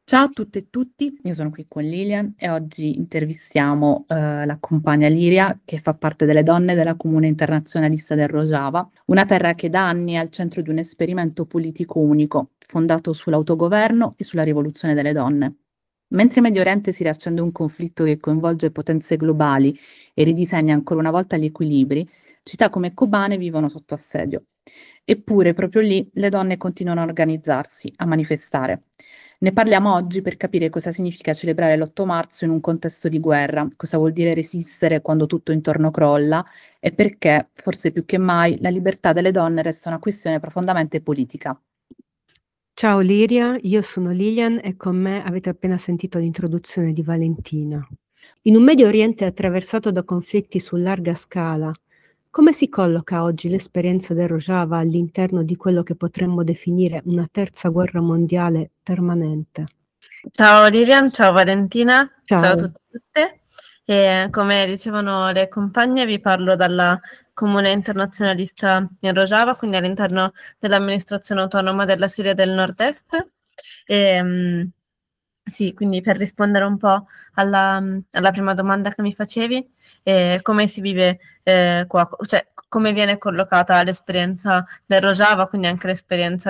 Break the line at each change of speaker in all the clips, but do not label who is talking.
Ciao a tutte e tutti, io sono qui con Lilian e oggi intervistiamo la compagna Liria che fa parte delle donne della Comune Internazionalista del Rojava, una terra che da anni è al centro di un esperimento politico unico, fondato sull'autogoverno e sulla rivoluzione delle donne. Mentre in Medio Oriente si riaccende un conflitto che coinvolge potenze globali e ridisegna ancora una volta gli equilibri, città come Kobane vivono sotto assedio. Eppure proprio lì le donne continuano a organizzarsi, a manifestare. Ne parliamo oggi per capire cosa significa celebrare l'8 marzo in un contesto di guerra, cosa vuol dire resistere quando tutto intorno crolla e perché, forse più che mai, la libertà delle donne resta una questione profondamente politica.
Ciao Liria, io sono Lilian e con me avete appena sentito l'introduzione di Valentina. In un Medio Oriente attraversato da conflitti su larga scala, come si colloca oggi l'esperienza del Rojava all'interno di quello che potremmo definire una terza guerra mondiale permanente?
Ciao Lilian, ciao Valentina, ciao a
Ciao.
tutti e tutte. E come dicevano le compagne, vi parlo dalla Comune Internazionalista in Rojava, quindi all'interno dell'amministrazione autonoma della Siria del Nord-Est. Sì, quindi per rispondere un po' alla prima domanda che mi facevi, come si vive qua, cioè come viene collocata l'esperienza del Rojava, quindi anche l'esperienza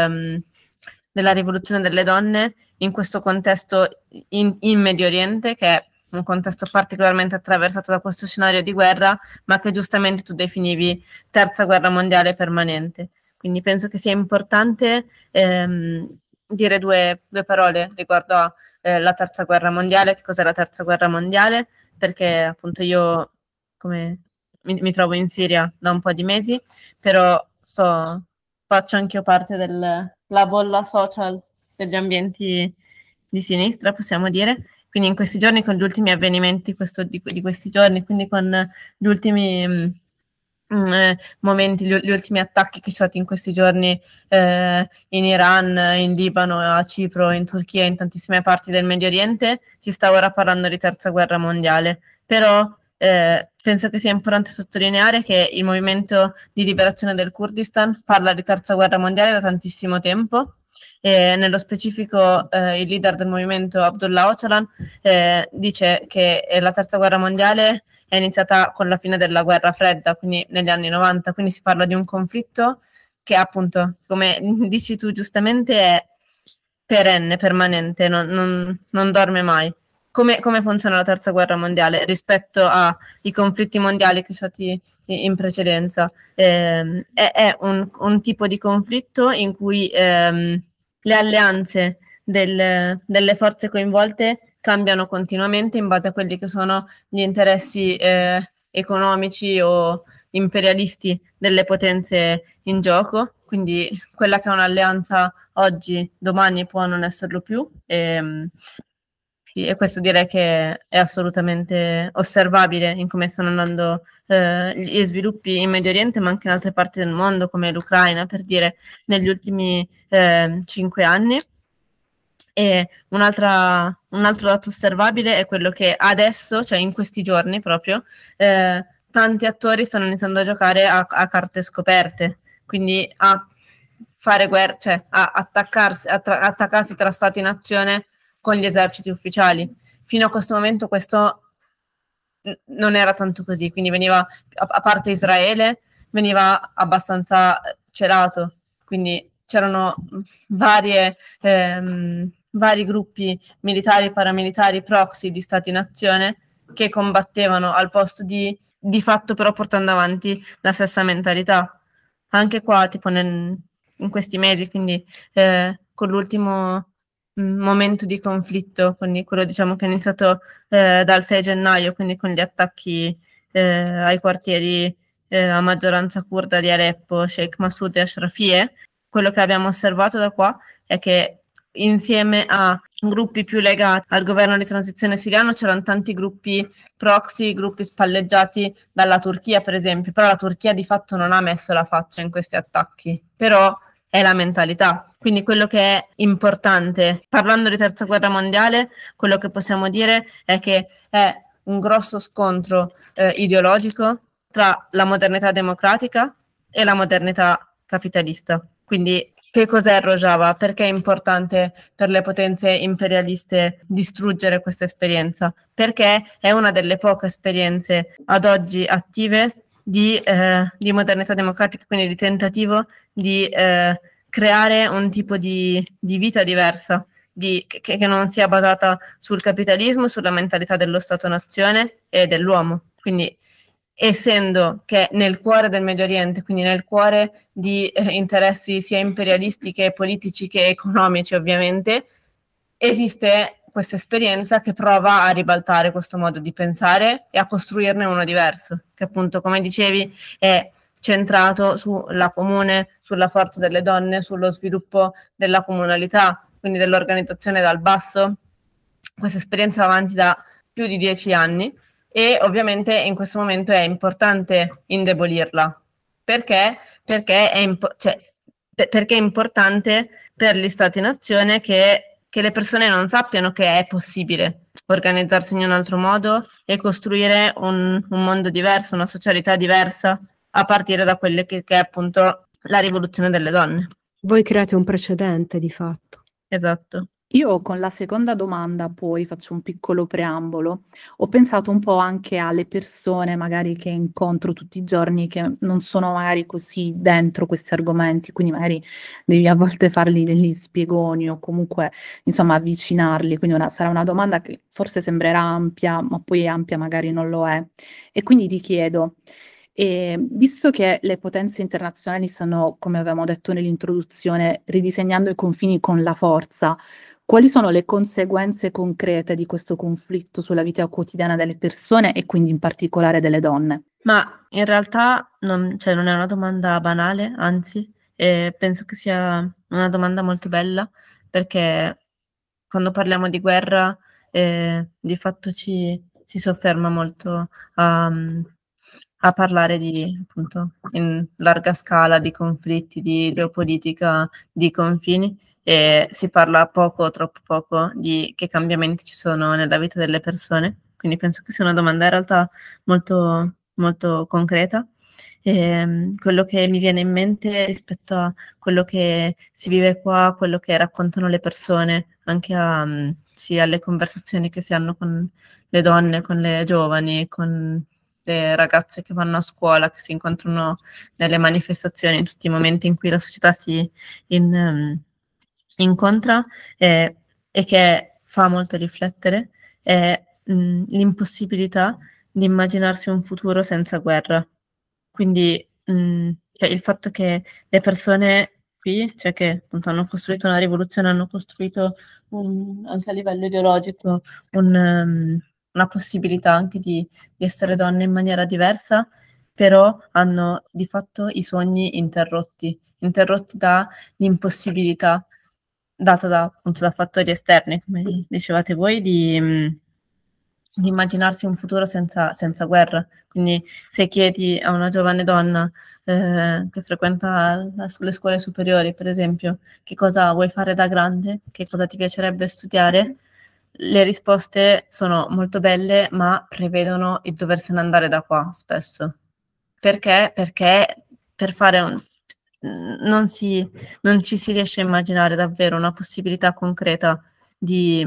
della rivoluzione delle donne in questo contesto in Medio Oriente, che è un contesto particolarmente attraversato da questo scenario di guerra, ma che giustamente tu definivi terza guerra mondiale permanente. Quindi penso che sia importante dire due parole riguardo alla terza guerra mondiale, che cos'è la terza guerra mondiale, perché appunto io come mi trovo in Siria da un po' di mesi, però faccio anche io parte della bolla social degli ambienti di sinistra, possiamo dire. Quindi in questi giorni, con gli ultimi avvenimenti di questi giorni, quindi con gli ultimi momenti, gli ultimi attacchi che ci sono stati in questi giorni in Iran, in Libano, a Cipro, in Turchia, in tantissime parti del Medio Oriente, si sta ora parlando di terza guerra mondiale. Però penso che sia importante sottolineare che il movimento di liberazione del Kurdistan parla di terza guerra mondiale da tantissimo tempo. Nello specifico il leader del movimento Abdullah Öcalan dice che la terza guerra mondiale è iniziata con la fine della guerra fredda, quindi negli anni 90, quindi si parla di un conflitto che appunto, come dici tu giustamente, è perenne, permanente, non dorme mai. Come funziona la terza guerra mondiale rispetto ai conflitti mondiali che sono stati in precedenza? È un tipo di conflitto in cui le alleanze delle forze coinvolte cambiano continuamente in base a quelli che sono gli interessi economici o imperialisti delle potenze in gioco, quindi quella che è un'alleanza oggi, domani può non esserlo più. Sì, e questo direi che è assolutamente osservabile in come stanno andando gli sviluppi in Medio Oriente, ma anche in altre parti del mondo, come l'Ucraina, per dire, negli ultimi 5 anni. E un altro dato osservabile è quello che adesso, cioè in questi giorni proprio, tanti attori stanno iniziando a giocare a carte scoperte, quindi a fare guerra, cioè a attaccarsi tra stati in azione con gli eserciti ufficiali. Fino a questo momento questo non era tanto così, quindi veniva, a parte Israele, veniva abbastanza celato, quindi c'erano vari gruppi militari, paramilitari, proxy di stati in azione che combattevano al posto di fatto però portando avanti la stessa mentalità. Anche qua, tipo in questi mesi, quindi con l'ultimo momento di conflitto, quindi quello diciamo che è iniziato dal 6 gennaio, quindi con gli attacchi ai quartieri a maggioranza curda di Aleppo, Sheikh Massoud e Ashrafie, quello che abbiamo osservato da qua è che insieme a gruppi più legati al governo di transizione siriano c'erano tanti gruppi proxy, gruppi spalleggiati dalla Turchia per esempio, però la Turchia di fatto non ha messo la faccia in questi attacchi, però è la mentalità. Quindi quello che è importante, parlando di terza guerra mondiale, quello che possiamo dire è che è un grosso scontro ideologico tra la modernità democratica e la modernità capitalista. Quindi che cos'è Rojava, perché è importante per le potenze imperialiste distruggere questa esperienza, perché è una delle poche esperienze ad oggi attive di modernità democratica, quindi di tentativo di creare un tipo di vita diversa, che non sia basata sul capitalismo, sulla mentalità dello Stato-nazione e dell'uomo. Quindi, essendo che nel cuore del Medio Oriente, quindi nel cuore di interessi sia imperialisti che politici che economici, ovviamente, esiste questa esperienza che prova a ribaltare questo modo di pensare e a costruirne uno diverso, che appunto, come dicevi, è centrato sulla comune, sulla forza delle donne, sullo sviluppo della comunalità, quindi dell'organizzazione dal basso. Questa esperienza va avanti da più di 10 anni e ovviamente in questo momento è importante indebolirla. Perché? Perché è importante per gli Stati-nazione che le persone non sappiano che è possibile organizzarsi in un altro modo e costruire un mondo diverso, una socialità diversa, a partire da quelle che è appunto la rivoluzione delle donne.
Voi create un precedente di fatto.
Esatto.
Io con la seconda domanda poi faccio un piccolo preambolo. Ho pensato un po' anche alle persone magari che incontro tutti i giorni che non sono magari così dentro questi argomenti, quindi magari devi a volte fargli degli spiegoni o comunque insomma avvicinarli. Quindi sarà una domanda che forse sembrerà ampia, ma poi ampia magari non lo è. E quindi ti chiedo, visto che le potenze internazionali stanno, come avevamo detto nell'introduzione, ridisegnando i confini con la forza, quali sono le conseguenze concrete di questo conflitto sulla vita quotidiana delle persone e quindi in particolare delle donne?
Ma in realtà non è una domanda banale, anzi, penso che sia una domanda molto bella, perché quando parliamo di guerra, di fatto si sofferma molto a parlare di, appunto, in larga scala di conflitti, di geopolitica, di confini, e si parla poco, troppo poco, di che cambiamenti ci sono nella vita delle persone. Quindi penso che sia una domanda in realtà molto, molto concreta. Quello che mi viene in mente rispetto a quello che si vive qua, quello che raccontano le persone, anche sia alle conversazioni che si hanno con le donne, con le giovani, con le ragazze che vanno a scuola, che si incontrano nelle manifestazioni, in tutti i momenti in cui la società si incontra, e che fa molto riflettere, è l'impossibilità di immaginarsi un futuro senza guerra. Quindi cioè il fatto che le persone qui, cioè che appunto hanno costruito una rivoluzione, hanno costruito anche a livello ideologico una possibilità anche di essere donne in maniera diversa, però hanno di fatto i sogni interrotti dall'impossibilità data appunto da fattori esterni, come dicevate voi, di immaginarsi un futuro senza guerra. Quindi se chiedi a una giovane donna che frequenta sulle scuole superiori, per esempio, che cosa vuoi fare da grande, che cosa ti piacerebbe studiare, le risposte sono molto belle, ma prevedono il doversene andare da qua spesso. Perché? Perché per fare non ci si riesce a immaginare davvero una possibilità concreta di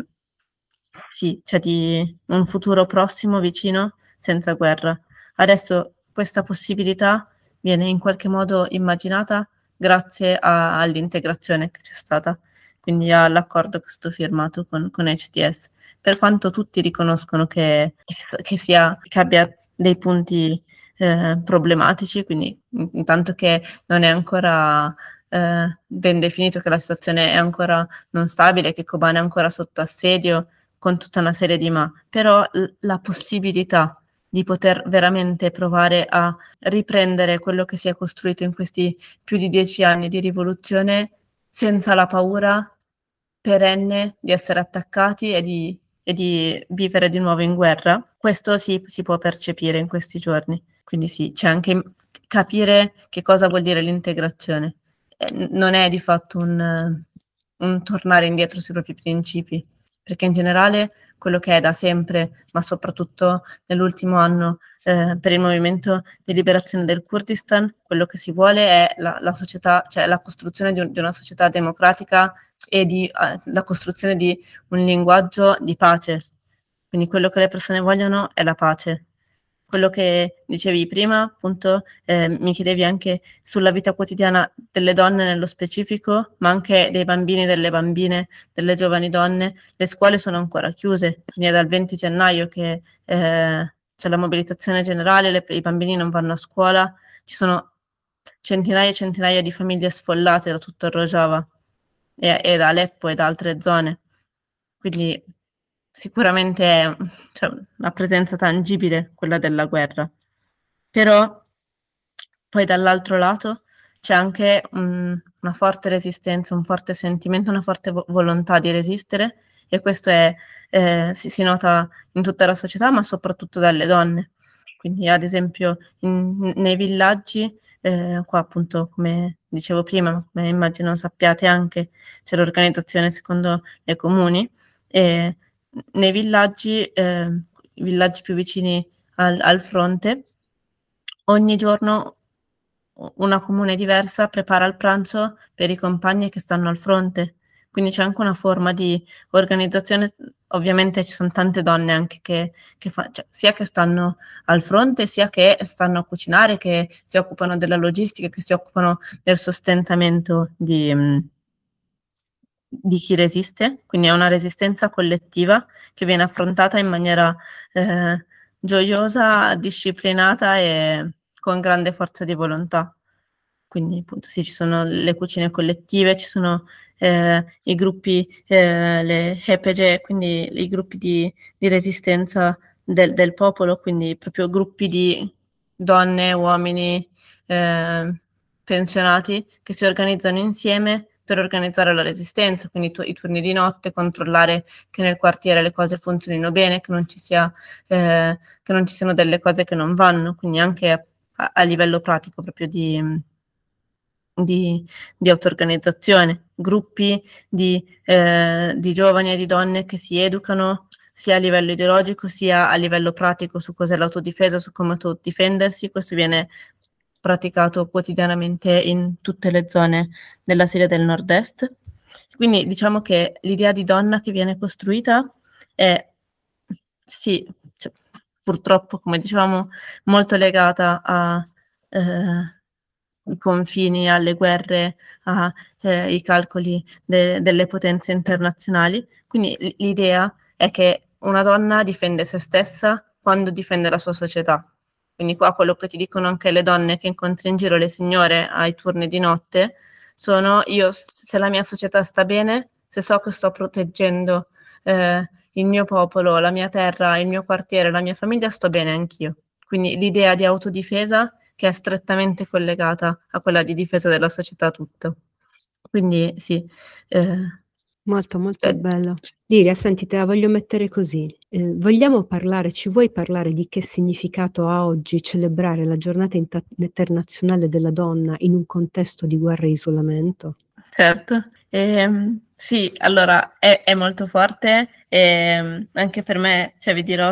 un futuro prossimo, vicino, senza guerra. Adesso questa possibilità viene in qualche modo immaginata grazie all'integrazione che c'è stata, quindi all'accordo che è stato firmato con HTS. Per quanto tutti riconoscono che abbia dei punti problematici, quindi intanto che non è ancora ben definito, che la situazione è ancora non stabile, che Kobane è ancora sotto assedio, con tutta una serie di ma, però la possibilità di poter veramente provare a riprendere quello che si è costruito in questi più di 10 anni di rivoluzione senza la paura perenne di essere attaccati e di vivere di nuovo in guerra, questo si può percepire in questi giorni. Quindi sì, c'è anche capire che cosa vuol dire l'integrazione. Non è di fatto un tornare indietro sui propri principi, perché in generale quello che è da sempre, ma soprattutto nell'ultimo anno per il movimento di liberazione del Kurdistan, quello che si vuole è la società, cioè la costruzione di una società democratica e la costruzione di un linguaggio di pace. Quindi quello che le persone vogliono è la pace. Quello che dicevi prima, appunto, mi chiedevi anche sulla vita quotidiana delle donne nello specifico, ma anche dei bambini, delle bambine, delle giovani donne. Le scuole sono ancora chiuse, quindi è dal 20 gennaio che c'è la mobilitazione generale, i bambini non vanno a scuola, ci sono centinaia e centinaia di famiglie sfollate da tutto il Rojava e da Aleppo e da altre zone. Quindi sicuramente è una presenza tangibile quella della guerra. Però poi dall'altro lato c'è anche una forte resistenza, un forte sentimento, una forte volontà di resistere e questo si nota in tutta la società, ma soprattutto dalle donne. Quindi ad esempio nei villaggi, qua appunto come dicevo prima, come immagino sappiate anche, c'è l'organizzazione secondo i comuni e nei villaggi, i villaggi più vicini al fronte, ogni giorno una comune diversa prepara il pranzo per i compagni che stanno al fronte. Quindi c'è anche una forma di organizzazione, ovviamente ci sono tante donne anche sia che stanno al fronte, sia che stanno a cucinare, che si occupano della logistica, che si occupano del sostentamento di chi resiste, quindi è una resistenza collettiva che viene affrontata in maniera gioiosa, disciplinata e con grande forza di volontà. Quindi appunto sì, ci sono le cucine collettive, ci sono i gruppi, le HPG, quindi i gruppi di resistenza del popolo, quindi proprio gruppi di donne, uomini, pensionati che si organizzano insieme per organizzare la resistenza, quindi i turni di notte, controllare che nel quartiere le cose funzionino bene, che non ci siano delle cose che non vanno, quindi anche a livello pratico proprio di auto-organizzazione, gruppi di giovani e di donne che si educano sia a livello ideologico sia a livello pratico su cos'è l'autodifesa, su come autodifendersi. Questo viene praticato quotidianamente in tutte le zone della Siria del Nord-Est. Quindi diciamo che l'idea di donna che viene costruita è, sì, purtroppo, come dicevamo, molto legata ai confini, alle guerre, ai calcoli delle potenze internazionali. Quindi l'idea è che una donna difende se stessa quando difende la sua società. Quindi qua quello che ti dicono anche le donne che incontri in giro, le signore ai turni di notte, sono io, se la mia società sta bene, se so che sto proteggendo il mio popolo, la mia terra, il mio quartiere, la mia famiglia, sto bene anch'io. Quindi l'idea di autodifesa che è strettamente collegata a quella di difesa della società tutta. Quindi sì.
Molto, molto bello. Liria, senti, te la voglio mettere così. Ci vuoi parlare di che significato ha oggi celebrare la giornata internazionale della donna in un contesto di guerra e isolamento?
Certo. Sì, allora è molto forte e anche per me, cioè vi dirò,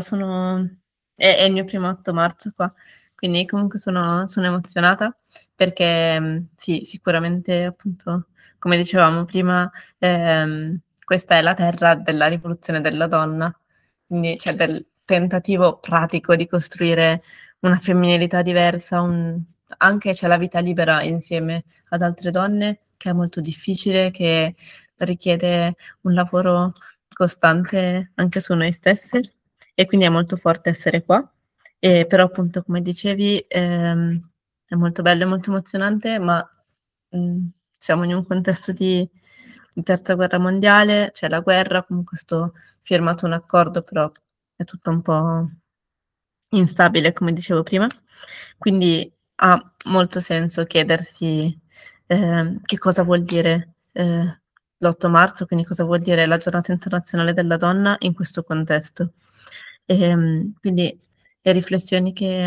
è il mio primo 8 marzo qua, quindi comunque sono emozionata perché sì, sicuramente appunto, come dicevamo prima, questa è la terra della rivoluzione della donna, quindi c'è del tentativo pratico di costruire una femminilità diversa, anche c'è la vita libera insieme ad altre donne, che è molto difficile, che richiede un lavoro costante anche su noi stesse e quindi è molto forte essere qua. Però appunto, come dicevi, è molto bello, è molto emozionante, ma siamo in un contesto di terza guerra mondiale, c'è la guerra, comunque sto firmato un accordo, però è tutto un po' instabile, come dicevo prima. Quindi ha molto senso chiedersi che cosa vuol dire l'8 marzo, quindi cosa vuol dire la giornata internazionale della donna in questo contesto. Quindi le riflessioni che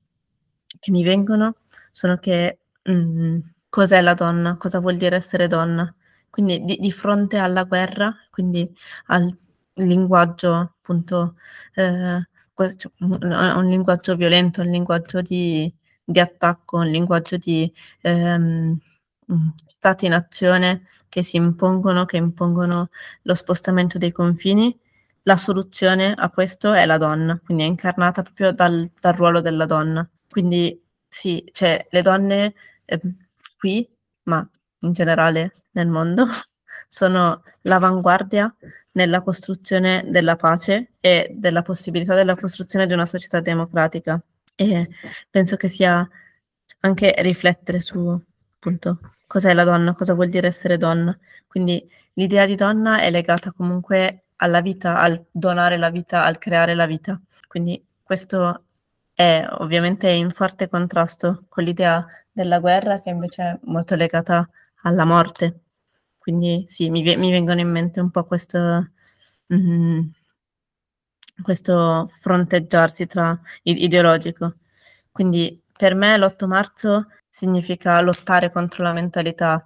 mi vengono sono che cos'è la donna, cosa vuol dire essere donna. Quindi di fronte alla guerra, quindi al il linguaggio appunto un linguaggio violento, un linguaggio di attacco, un linguaggio di stati in azione che impongono lo spostamento dei confini. La soluzione a questo è la donna, quindi è incarnata proprio dal ruolo della donna. Quindi sì, cioè le donne qui, ma in generale nel mondo, sono l'avanguardia nella costruzione della pace e della possibilità della costruzione di una società democratica. E penso che sia anche riflettere su appunto cos'è la donna, cosa vuol dire essere donna. Quindi l'idea di donna è legata comunque alla vita, al donare la vita, al creare la vita. Quindi questo è ovviamente in forte contrasto con l'idea della guerra, che invece è molto legata alla morte. Quindi sì, mi vengono in mente un po' questo fronteggiarsi ideologico. Quindi per me l'8 marzo significa lottare contro la mentalità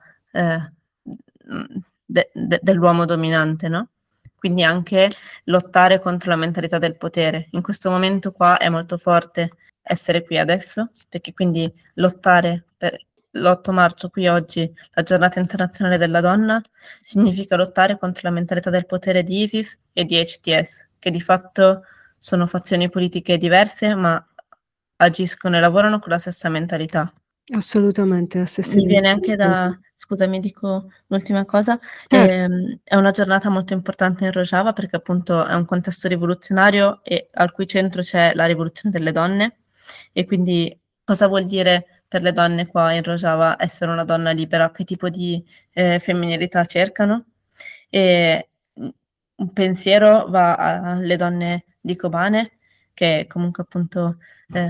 dell'uomo dominante, no? Quindi anche lottare contro la mentalità del potere. In questo momento qua è molto forte essere qui adesso, perché quindi lottare per l'8 marzo, qui oggi, la giornata internazionale della donna, significa lottare contro la mentalità del potere di ISIS e di HTS, che di fatto sono fazioni politiche diverse, ma agiscono e lavorano con la stessa mentalità.
Assolutamente, la stessa
Mi viene anche
identità.
scusami, dico l'ultima cosa,
Certo.
è una giornata molto importante in Rojava perché appunto è un contesto rivoluzionario e al cui centro c'è la rivoluzione delle donne e quindi cosa vuol dire per le donne qua in Rojava essere una donna libera, che tipo di femminilità cercano e un pensiero va alle donne di Kobane che comunque appunto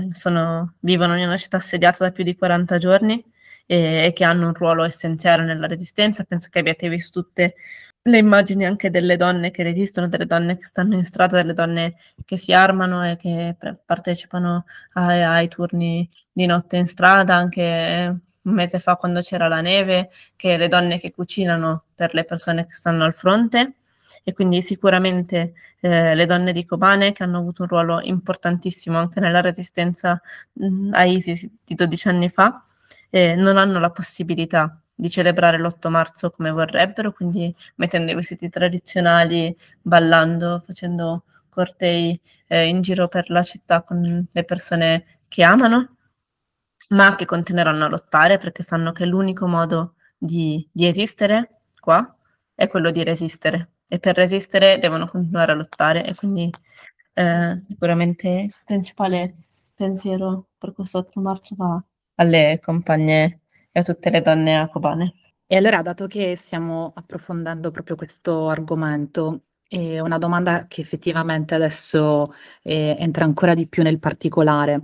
vivono in una città assediata da più di 40 giorni e che hanno un ruolo essenziale nella resistenza. Penso che abbiate visto tutte le immagini anche delle donne che resistono, delle donne che stanno in strada, delle donne che si armano e che partecipano ai turni di notte in strada, anche un mese fa quando c'era la neve, che le donne che cucinano per le persone che stanno al fronte. E quindi sicuramente le donne di Kobane, che hanno avuto un ruolo importantissimo anche nella resistenza a ISIS di 12 anni fa, non hanno la possibilità di celebrare l'8 marzo come vorrebbero, quindi mettendo i vestiti tradizionali, ballando, facendo cortei in giro per la città con le persone che amano, ma che continueranno a lottare perché sanno che l'unico modo di esistere qua è quello di resistere e per resistere devono continuare a lottare e quindi sicuramente il principale pensiero per questo 8 marzo va alle compagne e a tutte le donne a Kobane.
E allora, dato che stiamo approfondendo proprio questo argomento, è una domanda che effettivamente adesso entra ancora di più nel particolare.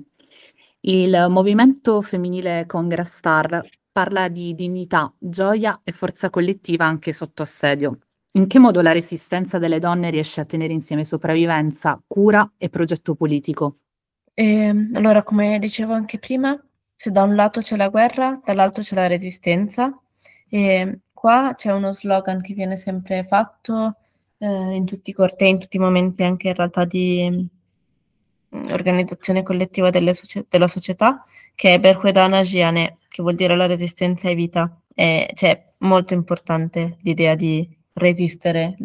Il movimento femminile Congra Star parla di dignità, gioia e forza collettiva anche sotto assedio. In che modo la resistenza delle donne riesce a tenere insieme sopravvivenza, cura e progetto politico?
Allora, come dicevo anche prima, se da un lato c'è la guerra, dall'altro c'è la resistenza. E qua c'è uno slogan che viene sempre fatto in tutti i cortei, in tutti i momenti anche in realtà di organizzazione collettiva della società, che è Berhuedana Jiane, che vuol dire la resistenza è vita. Cioè, molto importante l'idea di resistere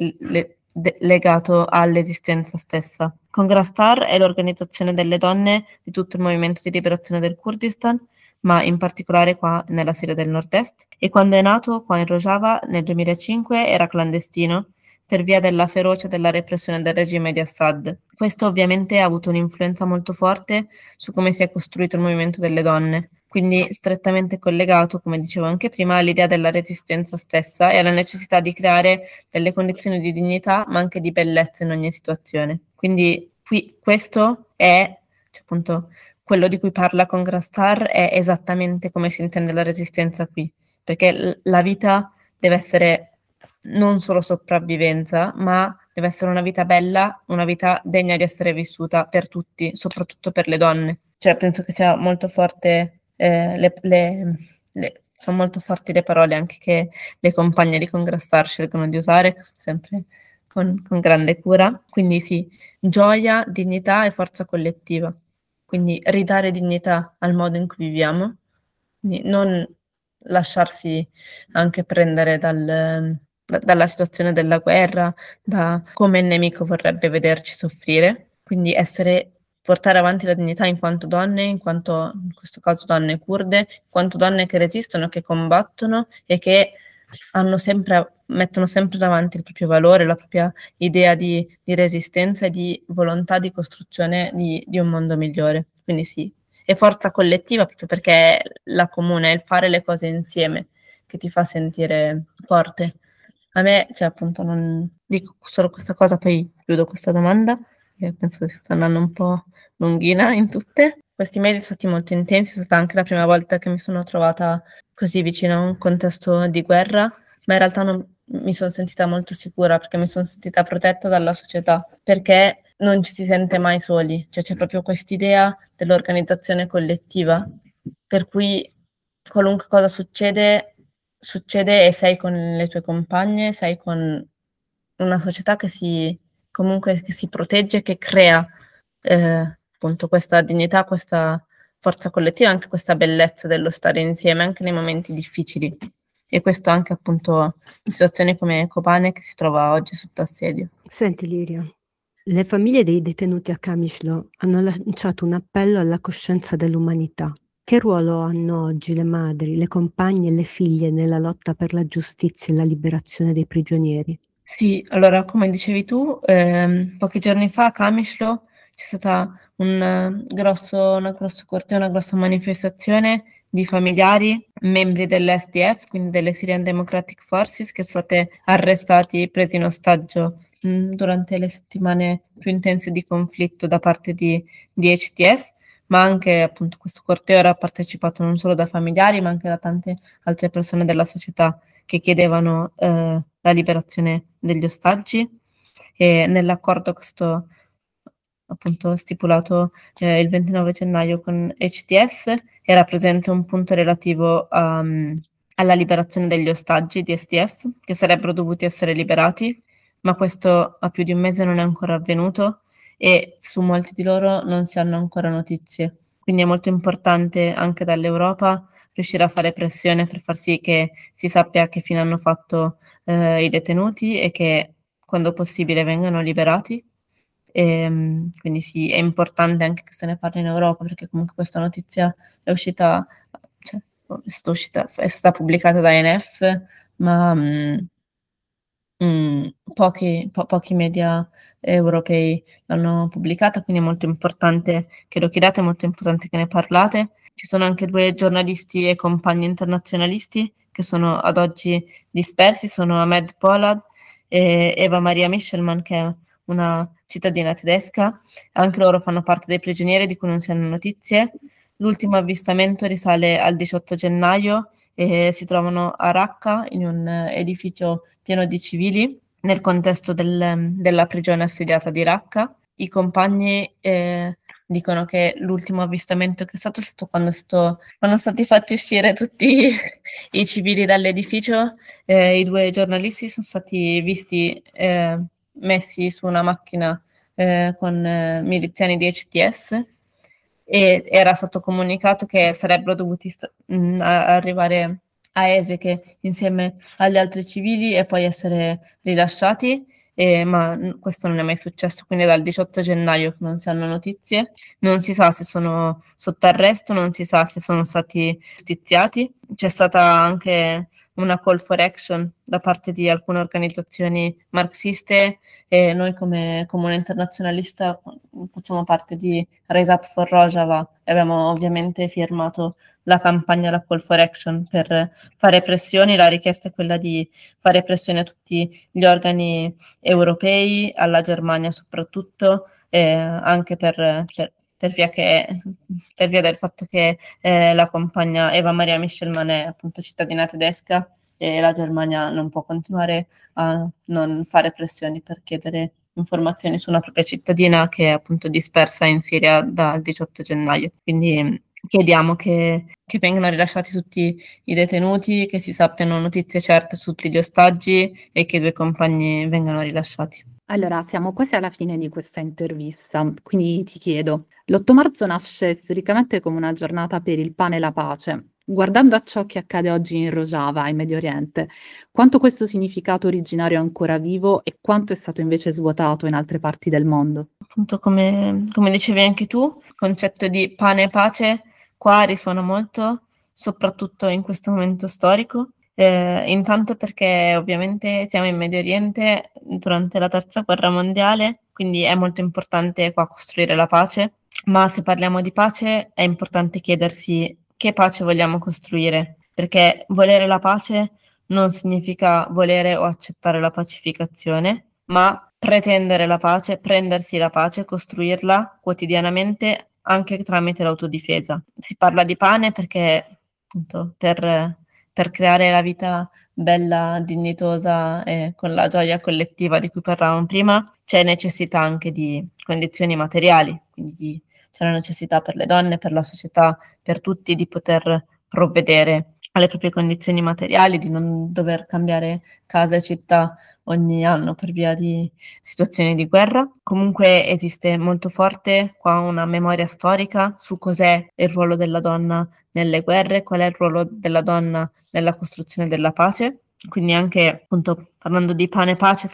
legato all'esistenza stessa. Congra Star è l'organizzazione delle donne di tutto il movimento di liberazione del Kurdistan, ma in particolare qua nella Siria del Nord-Est. E quando è nato qua in Rojava nel 2005 era clandestino per via della ferocia della repressione del regime di Assad. Questo ovviamente ha avuto un'influenza molto forte su come si è costruito il movimento delle donne, quindi strettamente collegato, come dicevo anche prima, all'idea della resistenza stessa e alla necessità di creare delle condizioni di dignità, ma anche di bellezza in ogni situazione. Quindi questo è, cioè, appunto, quello di cui parla Congra Star è esattamente come si intende la resistenza qui, perché la vita deve essere non solo sopravvivenza, ma deve essere una vita bella, una vita degna di essere vissuta per tutti, soprattutto per le donne. Cioè, penso che sia molto forte, sono molto forti le parole anche che le compagne di Congra Star scelgono di usare, che sono sempre con grande cura. Quindi sì, gioia, dignità e forza collettiva. Quindi ridare dignità al modo in cui viviamo, quindi non lasciarsi anche prendere dalla situazione della guerra, da come il nemico vorrebbe vederci soffrire, quindi portare avanti la dignità in quanto donne, in quanto in questo caso donne curde, in quanto donne che resistono, che combattono e che mettono sempre davanti il proprio valore, la propria idea di resistenza e di volontà di costruzione di un mondo migliore. Quindi sì, e forza collettiva proprio perché è la comune, è il fare le cose insieme che ti fa sentire forte. A me, cioè appunto, non dico solo questa cosa, poi chiudo questa domanda, che penso che sta andando un po' lunghina in tutte. Questi mesi sono stati molto intensi, è stata anche la prima volta che mi sono trovata così vicino a un contesto di guerra, ma in realtà non mi sono sentita molto sicura perché mi sono sentita protetta dalla società, perché non ci si sente mai soli, cioè c'è proprio quest'idea dell'organizzazione collettiva, per cui qualunque cosa succede e sei con le tue compagne, sei con una società che comunque che si protegge, che crea appunto questa dignità, questa forza collettiva, anche questa bellezza dello stare insieme anche nei momenti difficili. E questo anche appunto in situazioni come Kobane che si trova oggi sotto assedio.
Senti Liria, le famiglie dei detenuti a Kamishlo hanno lanciato un appello alla coscienza dell'umanità. Che ruolo hanno oggi le madri, le compagne e le figlie nella lotta per la giustizia e la liberazione dei prigionieri?
Sì, allora come dicevi tu, pochi giorni fa a Kamishlo c'è stata una grossa corteo, una grossa manifestazione di familiari, membri dell'SDF, quindi delle Syrian Democratic Forces, che sono state arrestati e presi in ostaggio durante le settimane più intense di conflitto da parte di HTS, ma anche appunto questo corteo era partecipato non solo da familiari, ma anche da tante altre persone della società che chiedevano la liberazione degli ostaggi. E nell'accordo che sto appunto stipulato il 29 gennaio con HTS era presente un punto relativo alla liberazione degli ostaggi di SDF che sarebbero dovuti essere liberati, ma questo a più di un mese non è ancora avvenuto e su molti di loro non si hanno ancora notizie. Quindi è molto importante anche dall'Europa riuscire a fare pressione per far sì che si sappia che fine hanno fatto i detenuti e che quando possibile vengano liberati. Quindi sì, è importante anche che se ne parli in Europa perché comunque questa notizia è uscita, cioè, è stata pubblicata da ANF, ma pochi media europei l'hanno pubblicata, quindi è molto importante che lo chiedate, è molto importante che ne parlate. Ci sono anche 2 giornalisti e compagni internazionalisti che sono ad oggi dispersi, sono Ahmed Polad e Eva Maria Michelman, che è una cittadina tedesca. Anche loro fanno parte dei prigionieri di cui non si hanno notizie. L'ultimo avvistamento risale al 18 gennaio e si trovano a Raqqa in un edificio pieno di civili nel contesto della prigione assediata di Raqqa. I compagni dicono che l'ultimo avvistamento che è stato quando sono stati fatti uscire tutti i civili dall'edificio, i 2 giornalisti sono stati visti messi su una macchina con miliziani di HTS e era stato comunicato che sarebbero dovuti arrivare a Eseke insieme agli altri civili e poi essere rilasciati, ma questo non è mai successo, quindi dal 18 gennaio che non si hanno notizie, non si sa se sono sotto arresto, non si sa se sono stati giustiziati. C'è stata anche una call for action da parte di alcune organizzazioni marxiste e noi come Comune Internazionalista facciamo parte di Rise Up for Rojava e abbiamo ovviamente firmato la campagna, la call for action per fare pressioni. La richiesta è quella di fare pressioni a tutti gli organi europei, alla Germania soprattutto, anche per via del fatto che la compagna Eva Maria Michelman è appunto cittadina tedesca e la Germania non può continuare a non fare pressioni per chiedere informazioni su una propria cittadina che è appunto dispersa in Siria dal 18 gennaio. Quindi chiediamo che vengano rilasciati tutti i detenuti, che si sappiano notizie certe su tutti gli ostaggi e che i 2 compagni vengano rilasciati.
Allora, siamo quasi alla fine di questa intervista, quindi ti chiedo, l'8 marzo nasce storicamente come una giornata per il pane e la pace. Guardando a ciò che accade oggi in Rojava, in Medio Oriente, quanto questo significato originario è ancora vivo e quanto è stato invece svuotato in altre parti del mondo?
Appunto, come dicevi anche tu, il concetto di pane e pace qua risuona molto, soprattutto in questo momento storico. Intanto perché ovviamente siamo in Medio Oriente durante la Terza Guerra Mondiale, quindi è molto importante qua costruire la pace, ma se parliamo di pace è importante chiedersi che pace vogliamo costruire, perché volere la pace non significa volere o accettare la pacificazione, ma pretendere la pace, prendersi la pace, costruirla quotidianamente anche tramite l'autodifesa. Si parla di pane perché appunto per creare la vita bella, dignitosa e con la gioia collettiva di cui parlavamo prima, c'è necessità anche di condizioni materiali, quindi c'è la necessità per le donne, per la società, per tutti di poter provvedere alle proprie condizioni materiali, di non dover cambiare casa e città ogni anno per via di situazioni di guerra. Comunque esiste molto forte qua una memoria storica su cos'è il ruolo della donna nelle guerre, qual è il ruolo della donna nella costruzione della pace. Quindi anche appunto parlando di pane e pace,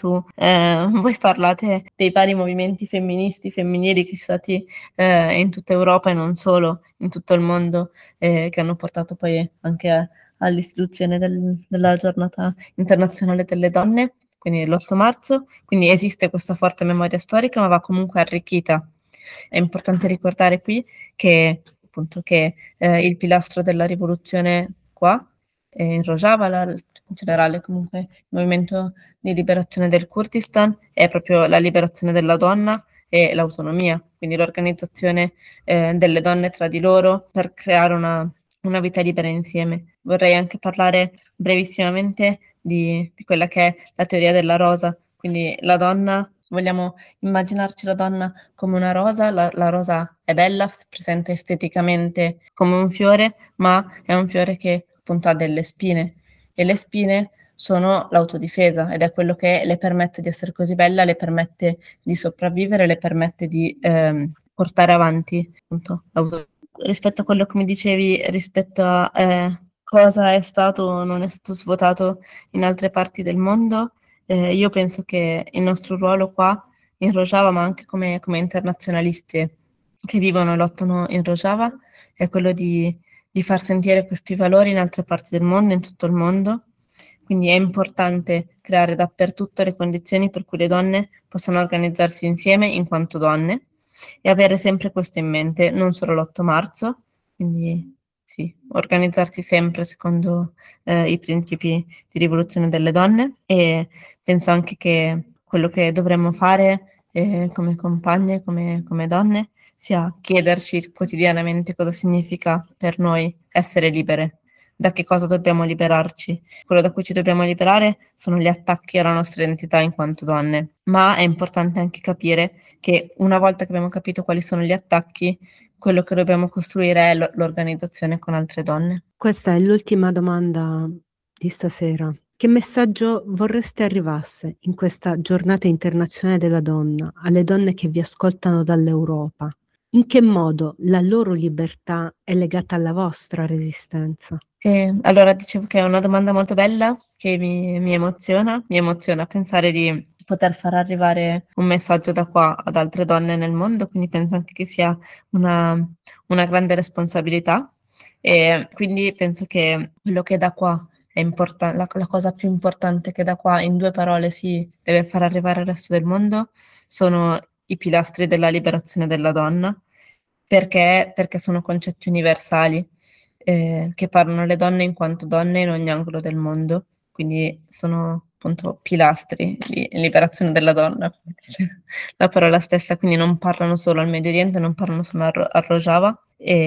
voi parlate dei vari movimenti femministi, femminili che ci sono stati in tutta Europa e non solo, in tutto il mondo, che hanno portato poi anche all'istituzione della giornata internazionale delle donne, quindi l'8 marzo, quindi esiste questa forte memoria storica, ma va comunque arricchita. È importante ricordare qui che appunto che il pilastro della rivoluzione qua in Rojava, in generale comunque il movimento di liberazione del Kurdistan è proprio la liberazione della donna e l'autonomia, quindi l'organizzazione delle donne tra di loro per creare una vita libera insieme. Vorrei anche parlare brevissimamente di quella che è la teoria della rosa, quindi la donna, vogliamo immaginarci la donna come una rosa, la rosa è bella, si presenta esteticamente come un fiore, ma è un fiore che appunto ha delle spine e le spine sono l'autodifesa ed è quello che le permette di essere così bella, le permette di sopravvivere, le permette di portare avanti appunto rispetto a quello che mi dicevi rispetto a cosa è stato o non è stato svuotato in altre parti del mondo. Io penso che il nostro ruolo qua in Rojava, ma anche come internazionalisti che vivono e lottano in Rojava, è quello di far sentire questi valori in altre parti del mondo, in tutto il mondo. Quindi è importante creare dappertutto le condizioni per cui le donne possano organizzarsi insieme in quanto donne e avere sempre questo in mente, non solo l'8 marzo, quindi sì, organizzarsi sempre secondo i principi di rivoluzione delle donne e penso anche che quello che dovremmo fare come compagne, come donne, sia chiederci quotidianamente cosa significa per noi essere libere, da che cosa dobbiamo liberarci. Quello da cui ci dobbiamo liberare sono gli attacchi alla nostra identità in quanto donne, ma è importante anche capire che una volta che abbiamo capito quali sono gli attacchi, quello che dobbiamo costruire è l'organizzazione con altre donne.
Questa è l'ultima domanda di stasera. Che messaggio vorreste arrivasse in questa giornata internazionale della donna alle donne che vi ascoltano dall'Europa? In che modo la loro libertà è legata alla vostra resistenza?
Allora dicevo che è una domanda molto bella che mi emoziona pensare di poter far arrivare un messaggio da qua ad altre donne nel mondo, quindi penso anche che sia una grande responsabilità e quindi penso che quello che da qua è importante, la cosa più importante che da qua in 2 parole si deve far arrivare al resto del mondo sono i pilastri della liberazione della donna, perché sono concetti universali che parlano alle donne in quanto donne in ogni angolo del mondo, quindi sono appunto pilastri di liberazione della donna, come dice la parola stessa, quindi non parlano solo al Medio Oriente, non parlano solo a Rojava,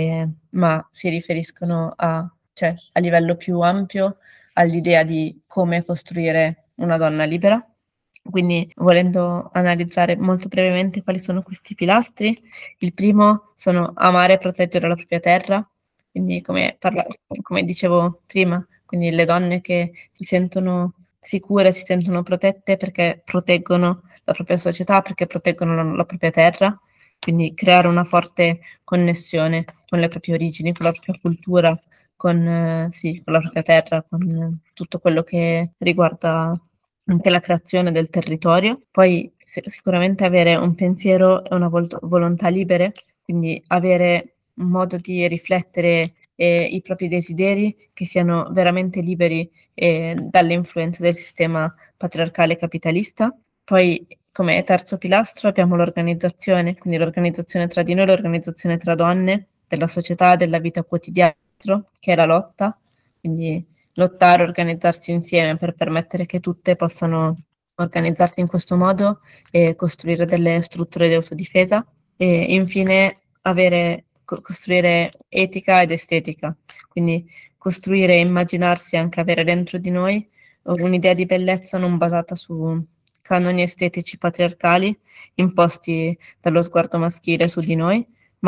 ma si riferiscono cioè, a livello più ampio all'idea di come costruire una donna libera. Quindi, volendo analizzare molto brevemente quali sono questi pilastri, il primo sono amare e proteggere la propria terra, quindi come dicevo prima, quindi le donne che si sentono sicure, si sentono protette perché proteggono la propria società, perché proteggono la propria terra, quindi creare una forte connessione con le proprie origini, con la propria cultura, con la propria terra, con tutto quello che riguarda anche la creazione del territorio. Poi sicuramente avere un pensiero e una volontà libere, quindi avere un modo di riflettere i propri desideri che siano veramente liberi dalle influenze del sistema patriarcale capitalista. Poi come terzo pilastro abbiamo l'organizzazione, quindi l'organizzazione tra di noi, l'organizzazione tra donne, della società, della vita quotidiana, che è la lotta, quindi lottare, organizzarsi insieme per permettere che tutte possano organizzarsi in questo modo e costruire delle strutture di autodifesa e infine costruire etica ed estetica, quindi costruire e immaginarsi anche avere dentro di noi un'idea di bellezza non basata su canoni estetici patriarcali imposti dallo sguardo maschile su di noi, ma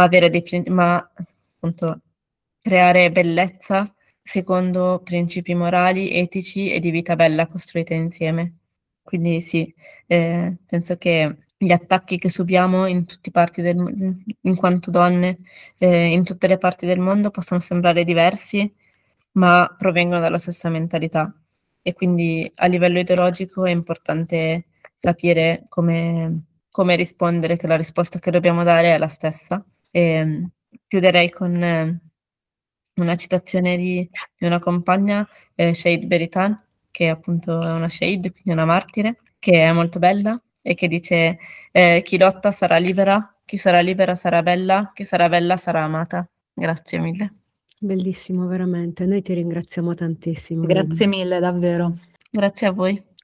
appunto creare bellezza secondo principi morali, etici e di vita bella costruite insieme. Quindi sì, penso che gli attacchi che subiamo in quanto donne, in tutte le parti del mondo possono sembrare diversi, ma provengono dalla stessa mentalità. E quindi a livello ideologico è importante capire come rispondere, che la risposta che dobbiamo dare è la stessa. E, chiuderei con una citazione di una compagna, Shahid Beritan, che appunto è una Shahid, quindi una martire, che è molto bella e che dice chi lotta sarà libera, chi sarà libera sarà bella, chi sarà bella sarà amata. Grazie mille.
Bellissimo, veramente. Noi ti ringraziamo tantissimo.
Grazie mille, davvero.
Grazie a voi.